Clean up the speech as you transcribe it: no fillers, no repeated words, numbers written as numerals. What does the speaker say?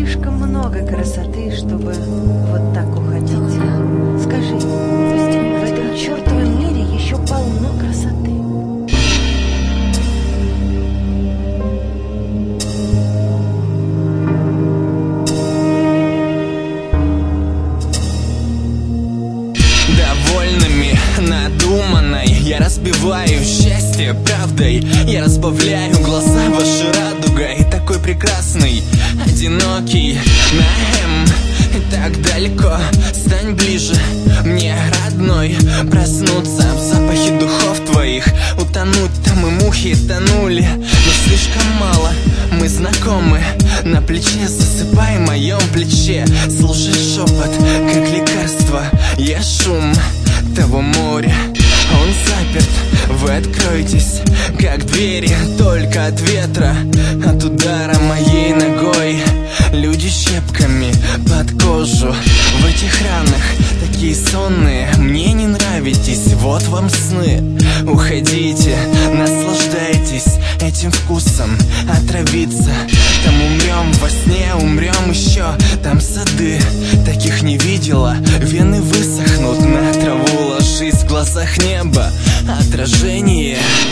слишком много красоты, чтобы вот так уходить. Скажи, в этом чертовом мире еще полно красоты. Довольными, надуманной я разбиваю счастье правдой. Я разбавляю глаза вашей радугой. Такой прекрасный, одинокий, и так далеко. Стань ближе, мне родной. Проснуться в запахе духов твоих. Утонуть там и мухи тонули. Но слишком мало, мы знакомы. На плече засыпай моем плече. Слушай шепот, как лекарство. Я шум того моря, он заперт, вы откройтесь, как двери, только от ветра, от удара моей ногой. Люди щепками под кожу в этих ранах, такие сонные, мне не нравитесь, вот вам сны. Уходите, наслаждайтесь этим вкусом, отравиться. Там умрем во сне, умрем еще. Там сады, таких не видела. Вены высохнут, на траву ложись, в глазах небо отражение.